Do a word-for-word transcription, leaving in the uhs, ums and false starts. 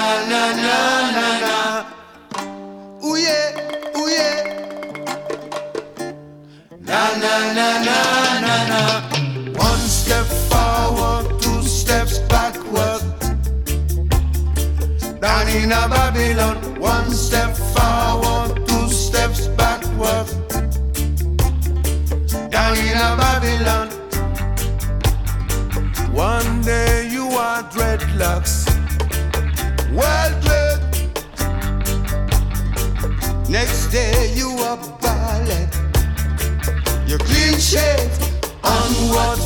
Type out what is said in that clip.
na na na na. Ooh yeah, ooh yeah. Na na na na na na. One step forward, two steps backward. Down in a Babylon, one step forward, two steps backward. Down in a Babylon. One day you are dreadlocks, well dread. Next day you are ballet. You're clean shaved, onward